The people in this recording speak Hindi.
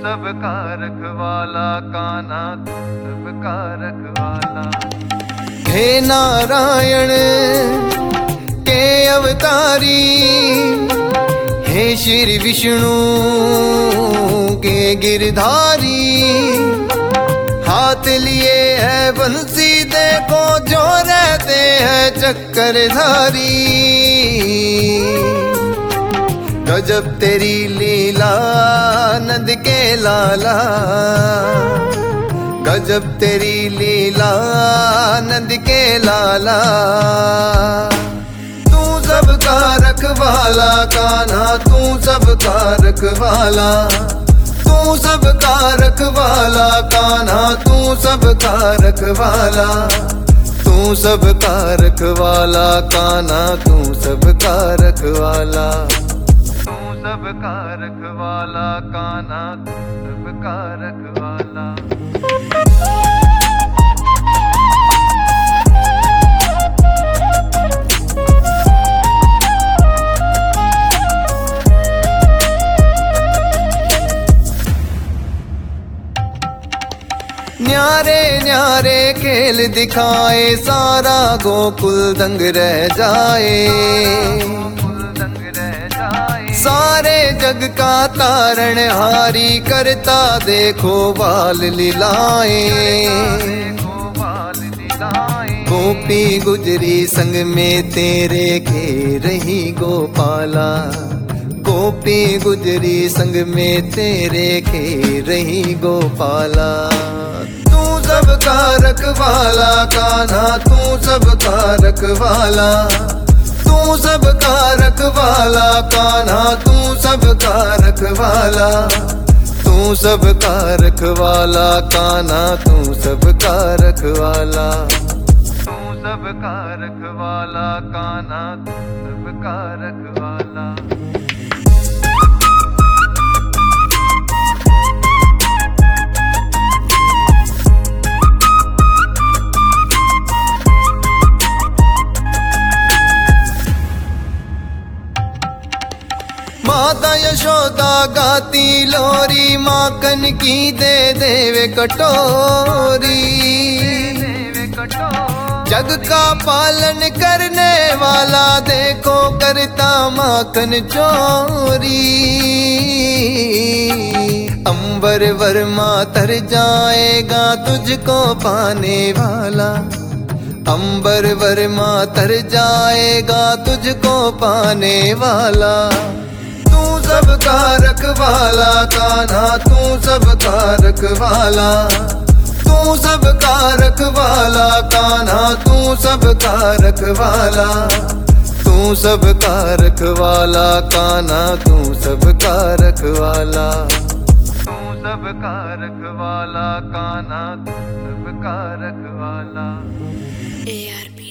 सबका रखवाला कान्हा तू सबका रखवाला। हे नारायण के अवतारी, हे श्री विष्णु के गिरधारी, हाथ लिए है बंसी देखो जो रहते हैं चक्करधारी। गजब तेरी लीला नंद के लाला, गजब तेरी लीला नंद के लाला। तू सबका रखवाला कान्हा तू सबका रखवाला, तू सबका रखवाला कान्हा तू सबका रखवाला, तू सबका रखवाला कान्हा तू सबका रखवाला। तू सबका रखवाला कान्हा तू सबका रखवाला। न्यारे न्यारे खेल दिखाए सारा गोकुल दंग रह जाए, सारे जग का तारण हारी करता देखो बाल लीलाए। गोपी गुजरी संग में तेरे घेर रही गोपाला, गोपी गुजरी संग में तेरे घेर रही गोपाला। तू सबका रखवाला कान्हा तू सबका रखवाला, तू सबका रखवाला कान्हा तू सबका रखवाला, तू सबका रखवाला कान्हा तू सबका रखवाला। तू सबका रखवाला कान्हा तू सबका रखवाला। माता यशोदा गाती लोरी, माखन की दे देवे कटोरी। जग का पालन करने वाला देखो करता माखन चोरी। अंबर वर्मा तर जाएगा तुझको पाने वाला, अंबर वर्मा तर जाएगा तुझको पाने वाला। तू सबका रखवाला कान्हा तू सबका रखवाला, तू सबका रखवाला कान्हा तू सबका रखवाला, तू सबका रखवाला कान्हा तू सबका रखवाला। तू सबका रखवाला कान्हा तू सबका रखवाला। ARP